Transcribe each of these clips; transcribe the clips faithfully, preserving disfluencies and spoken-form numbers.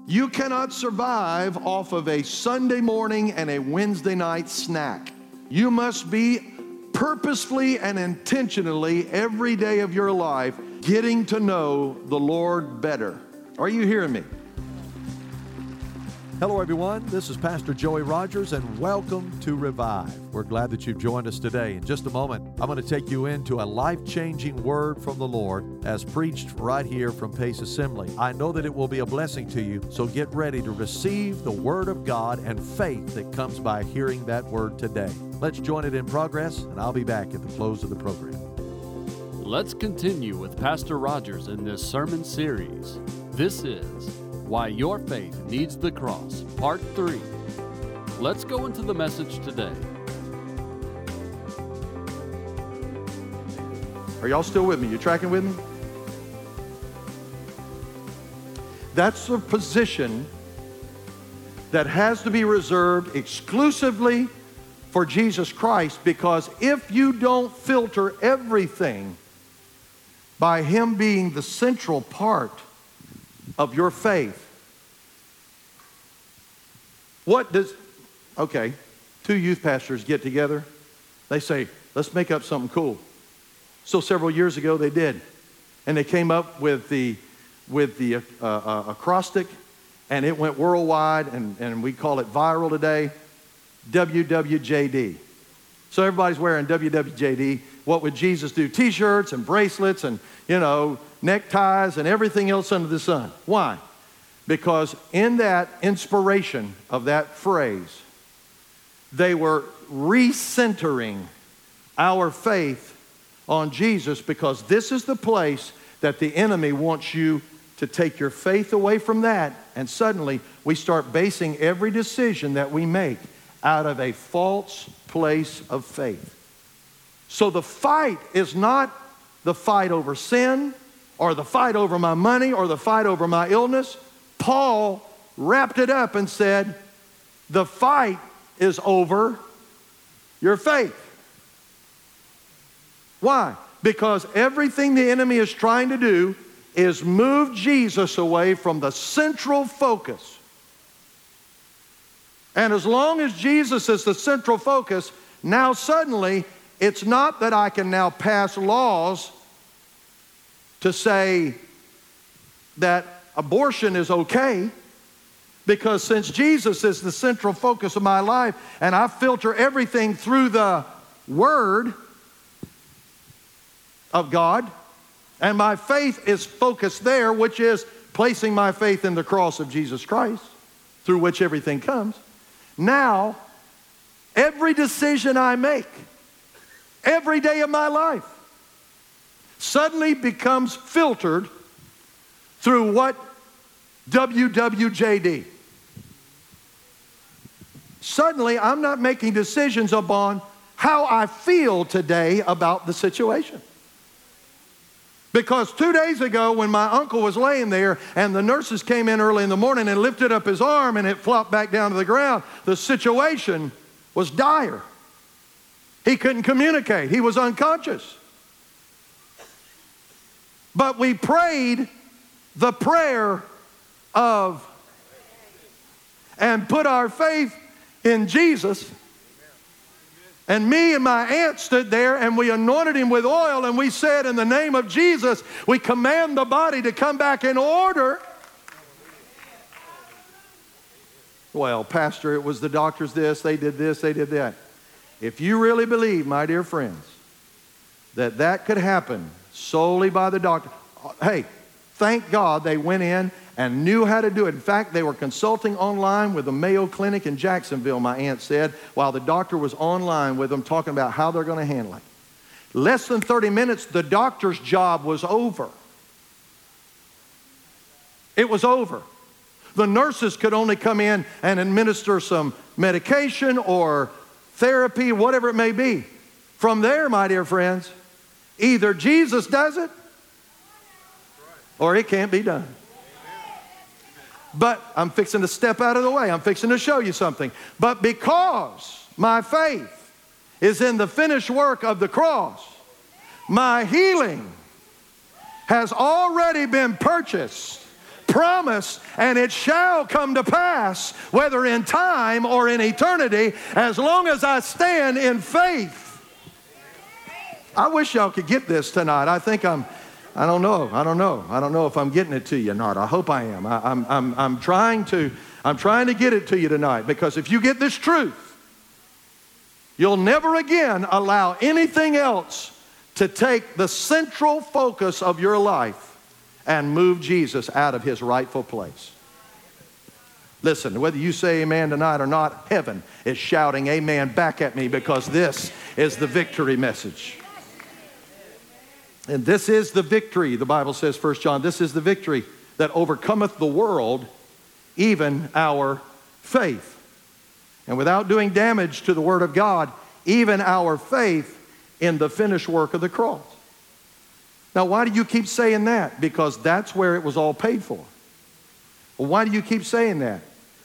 You cannot survive off of a Sunday morning and a Wednesday night snack. You must be purposefully and intentionally every day of your life getting to know the Lord better. Are you hearing me? Hello, everyone. This is Pastor Joey Rogers, and welcome to Revive. We're glad that you've joined us today. In just a moment, I'm going to take you into a life-changing word from the Lord as preached right here from Pace Assembly. I know that it will be a blessing to you, so get ready to receive the Word of God and faith that comes by hearing that Word today. Let's join it in progress, and I'll be back at the close of the program. Let's continue with Pastor Rogers in this sermon series. This is Why Your Faith Needs the Cross, Part three. Let's go into the message today. Are y'all still with me? You tracking with me? That's a position that has to be reserved exclusively for Jesus Christ, because if you don't filter everything by Him being the central part of your faith. What does, okay, two youth pastors get together. They say, let's make up something cool. So several years ago they did. And they came up with the, with the uh, uh, acrostic, and it went worldwide, and, and we call it viral today, W W J D. So everybody's wearing W W J D. What would Jesus do? T-shirts and bracelets and, you know, neckties and everything else under the sun. Why? Because in that inspiration of that phrase, they were recentering our faith on Jesus, because this is the place that the enemy wants you to take your faith away from that, and suddenly we start basing every decision that we make out of a false place of faith. So the fight is not the fight over sin, or the fight over my money, or the fight over my illness. Paul wrapped it up and said, the fight is over your faith. Why? Because everything the enemy is trying to do is move Jesus away from the central focus. And as long as Jesus is the central focus, now suddenly it's not that I can now pass laws to say that abortion is okay, because since Jesus is the central focus of my life and I filter everything through the Word of God, and my faith is focused there, which is placing my faith in the cross of Jesus Christ, through which everything comes. Now, every decision I make, every day of my life, suddenly becomes filtered through what? W W J D. Suddenly, I'm not making decisions upon how I feel today about the situation. Because two days ago, when my uncle was laying there and the nurses came in early in the morning and lifted up his arm and it flopped back down to the ground, the situation was dire. He couldn't communicate. He was unconscious. But we prayed the prayer of and put our faith in Jesus. And me and my aunt stood there and we anointed him with oil, and we said, in the name of Jesus, we command the body to come back in order. Well, Pastor, it was the doctors this, they did this, they did that. If you really believe, my dear friends, that that could happen solely by the doctor, hey, thank God they went in and knew how to do it. In fact, they were consulting online with the Mayo Clinic in Jacksonville, my aunt said, while the doctor was online with them talking about how they're going to handle it. Less than thirty minutes, the doctor's job was over. It was over. The nurses could only come in and administer some medication or therapy, whatever it may be. From there, my dear friends, either Jesus does it or it can't be done. But I'm fixing to step out of the way. I'm fixing to show you something. But because my faith is in the finished work of the cross, my healing has already been purchased, promise, and it shall come to pass, whether in time or in eternity, as long as I stand in faith. I wish y'all could get this tonight. I think I'm, I don't know, I don't know. I don't know if I'm getting it to you or not. I hope I am. I, I'm, I'm, I'm trying to, I'm trying to get it to you tonight, because if you get this truth, you'll never again allow anything else to take the central focus of your life and move Jesus out of his rightful place. Listen, whether you say amen tonight or not, heaven is shouting amen back at me, because this is the victory message. And this is the victory, the Bible says, First John, this is the victory that overcometh the world, even our faith. And without doing damage to the Word of God, even our faith in the finished work of the cross. Now, why do you keep saying that? Because that's where it was all paid for. Well, why do you keep saying that?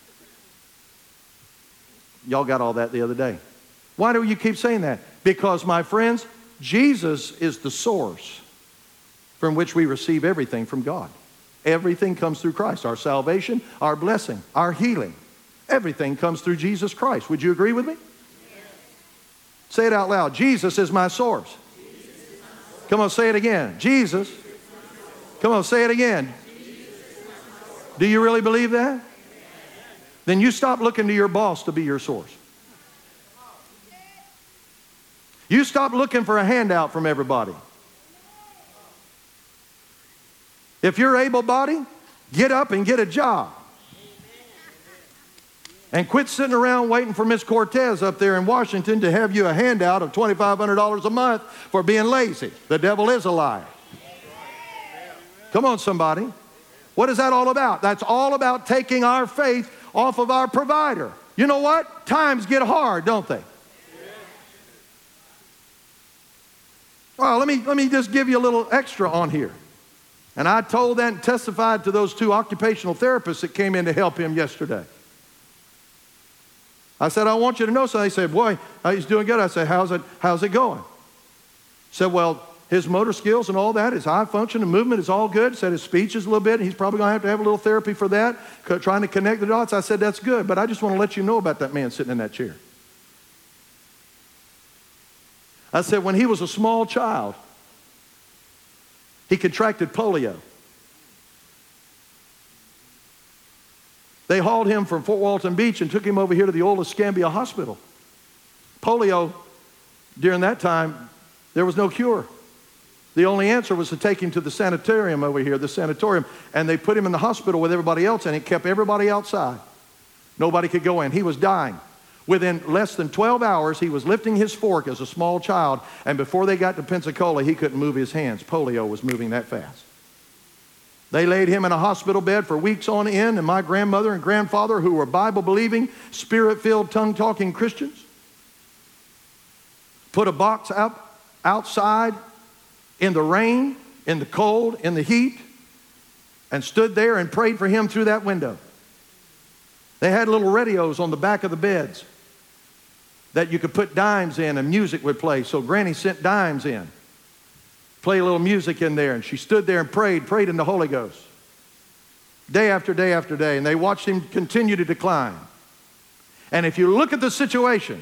Y'all got all that the other day. Why do you keep saying that? Because, my friends, Jesus is the source from which we receive everything from God. Everything comes through Christ. Our salvation, our blessing, our healing. Everything comes through Jesus Christ. Would you agree with me? Yes. Say it out loud. Jesus is my source. Jesus is my source. Come on, say it again. Jesus. Come on, say it again. Do you really believe that? Yes. Then you stop looking to your boss to be your source. You stop looking for a handout from everybody. If you're able-bodied, get up and get a job. And quit sitting around waiting for Miss Cortez up there in Washington to have you a handout of twenty-five hundred dollars a month for being lazy. The devil is a liar. Come on, somebody. What is that all about? That's all about taking our faith off of our provider. You know what? Times get hard, don't they? Well, let me, let me just give you a little extra on here. And I told that and testified to those two occupational therapists that came in to help him yesterday. I said, I want you to know something. They said, boy, he's doing good. I said, how's it, how's it going? Said, well, his motor skills and all that, his eye function and movement is all good. Said his speech is a little bit. He's probably going to have to have a little therapy for that, trying to connect the dots. I said, that's good, but I just want to let you know about that man sitting in that chair. I said, when he was a small child, he contracted polio. They hauled him from Fort Walton Beach and took him over here to the old Escambia Hospital. Polio, during that time, there was no cure. The only answer was to take him to the sanitarium over here, the sanatorium, and they put him in the hospital with everybody else, and it kept everybody outside. Nobody could go in. He was dying. Within less than twelve hours, he was lifting his fork as a small child, and before they got to Pensacola, he couldn't move his hands. Polio was moving that fast. They laid him in a hospital bed for weeks on end, and my grandmother and grandfather, who were Bible-believing, Spirit-filled, tongue-talking Christians, put a box out, outside in the rain, in the cold, in the heat, and stood there and prayed for him through that window. They had little radios on the back of the beds that you could put dimes in and music would play. So Granny sent dimes in, play a little music in there, and she stood there and prayed, prayed in the Holy Ghost. Day after day after day, and they watched him continue to decline. And if you look at the situation,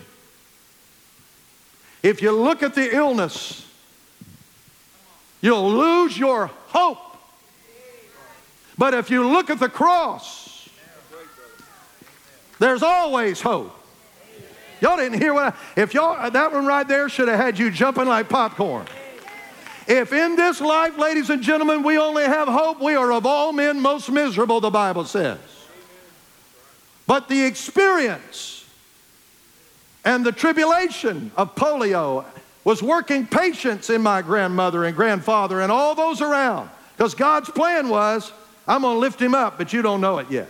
if you look at the illness, you'll lose your hope. But if you look at the cross, there's always hope. Y'all didn't hear what I, if y'all, that one right there should have had you jumping like popcorn. If in this life, ladies and gentlemen, we only have hope, we are of all men most miserable, the Bible says. But the experience and the tribulation of polio was working patience in my grandmother and grandfather and all those around. Because God's plan was, I'm going to lift him up, but you don't know it yet.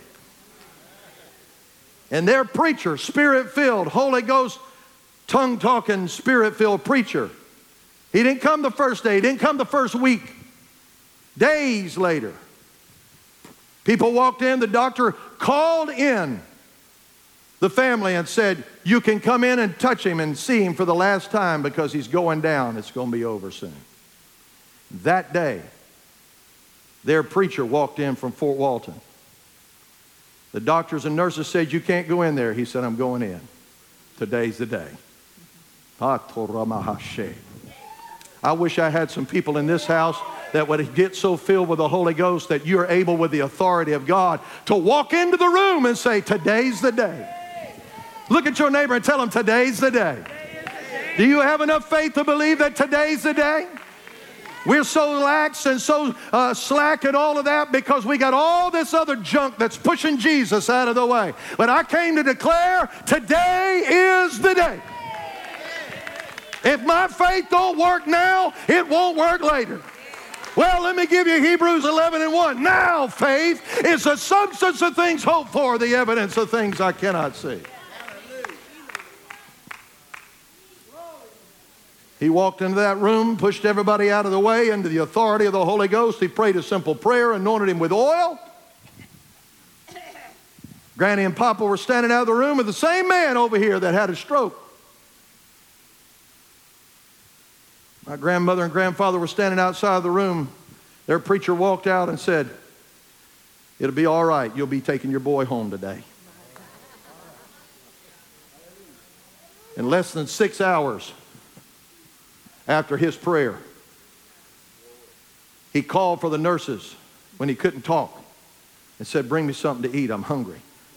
And their preacher, Spirit-filled, Holy Ghost, tongue-talking, Spirit-filled preacher, he didn't come the first day. He didn't come the first week. Days later, people walked in. The doctor called in the family and said, you can come in and touch him and see him for the last time because he's going down. It's going to be over soon. That day, Their preacher walked in from Fort Walton. The doctors and nurses said, you can't go in there. He said, I'm going in. Today's the day. I wish I had some people in this house that would get so filled with the Holy Ghost that you're able with the authority of God to walk into the room and say, today's the day. Look at your neighbor and tell him, today's the day. Do you have enough faith to believe that today's the day? We're so lax and so uh, slack and all of that because we got all this other junk that's pushing Jesus out of the way. But I came to declare today is the day. If my faith don't work now, it won't work later. Well, let me give you Hebrews eleven and one. Now faith is the substance of things hoped for, the evidence of things I cannot see. He walked into that room, pushed everybody out of the way under the authority of the Holy Ghost. He prayed a simple prayer, anointed him with oil. Granny and Papa were standing out of the room with the same man over here that had a stroke. My grandmother and grandfather were standing outside of the room. Their preacher walked out and said, it'll be all right. You'll be taking your boy home today. In less than six hours after his prayer, he called for the nurses when he couldn't talk and said, bring me something to eat. I'm hungry.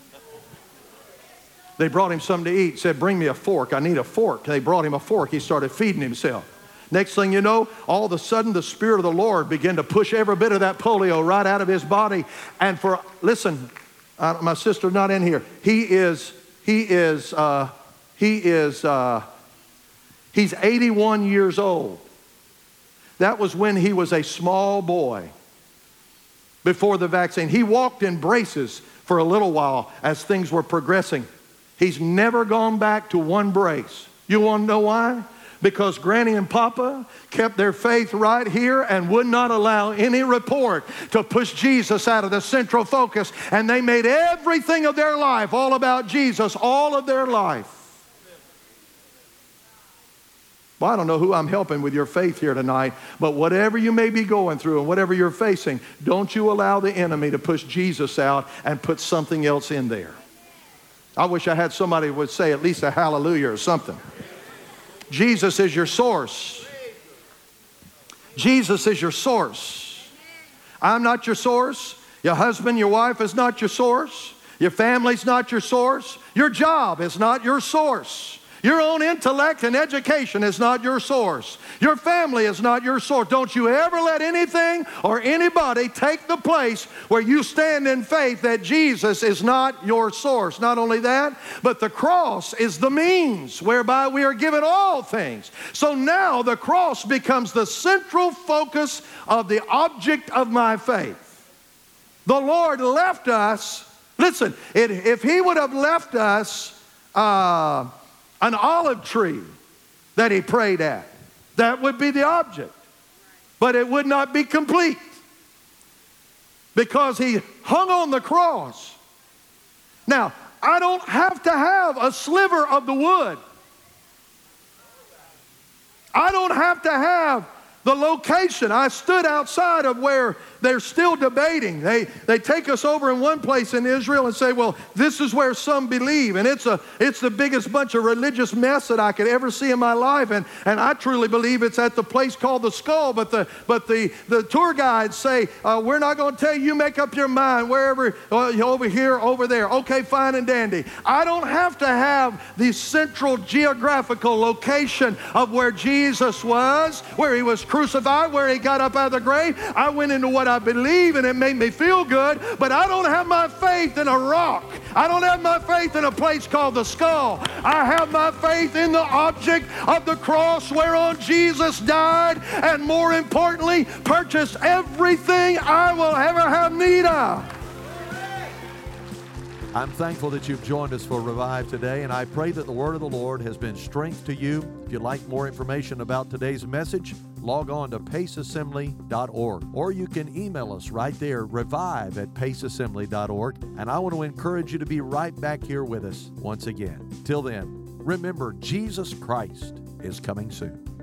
They brought him something to eat, said, bring me a fork. I need a fork. They brought him a fork. He started feeding himself. Next thing you know, all of a sudden the Spirit of the Lord began to push every bit of that polio right out of his body. And for, listen, uh, my sister's not in here. He is, he is, uh, he is, uh, he's eighty-one years old. That was when he was a small boy before the vaccine. He walked in braces for a little while as things were progressing. He's never gone back to one brace. You want to know why? Because Granny and Papa kept their faith right here and would not allow any report to push Jesus out of the central focus. And they made everything of their life all about Jesus, all of their life. Well, I don't know who I'm helping with your faith here tonight, but whatever you may be going through and whatever you're facing, don't you allow the enemy to push Jesus out and put something else in there. I wish I had somebody who would say at least a hallelujah or something. Jesus is your source. Jesus is your source. I'm not your source. Your husband, your wife is not your source. Your family's not your source. Your job is not your source. Your own intellect and education is not your source. Your family is not your source. Don't you ever let anything or anybody take the place where you stand in faith that Jesus is not your source. Not only that, but the cross is the means whereby we are given all things. So now the cross becomes the central focus of the object of my faith. The Lord left us, listen, it, if He would have left us uh, an olive tree that He prayed at, that would be the object. But it would not be complete because He hung on the cross. Now, I don't have to have a sliver of the wood. I don't have to have the location. I stood outside of where they're still debating. They, they take us over in one place in Israel and say, well, this is where some believe. And it's, a, it's the biggest bunch of religious mess that I could ever see in my life. And, and I truly believe it's at the place called the Skull. But the, but the, the tour guides say, uh, we're not going to tell you, you make up your mind, wherever, uh, over here, over there. Okay, fine and dandy. I don't have to have the central geographical location of where Jesus was, where He was crucified, where He got up out of the grave. I went into what I believe and it made me feel good, but I don't have my faith in a rock. I don't have my faith in a place called the Skull. I have my faith in the object of the cross whereon Jesus died and, more importantly, purchased everything I will ever have need of. I'm thankful that you've joined us for Revive today, and I pray that the word of the Lord has been strength to you. If you'd like more information about today's message, log on to pace assembly dot org, or you can email us right there, revive at pace assembly dot org, and I want to encourage you to be right back here with us once again. Till then, remember, Jesus Christ is coming soon.